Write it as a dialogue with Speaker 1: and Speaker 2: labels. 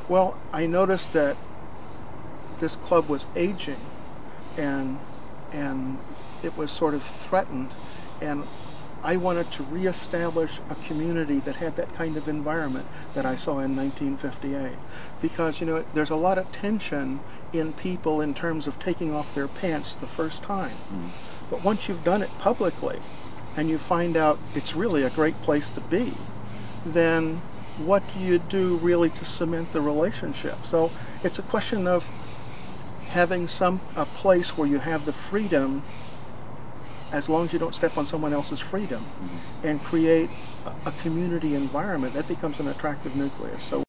Speaker 1: Well, I noticed that this club was aging, and and it was sort of threatened, and I wanted to reestablish a community that had that kind of environment that I saw in 1958. Because, there's a lot of tension in people in terms of taking off their pants the first time. But once you've done it publicly and you find out it's really a great place to be, then what do you do really to cement the relationship? So it's a question of having a place where you have the freedom, as long as you don't step on someone else's freedom, and create a community environment that becomes an attractive nucleus. So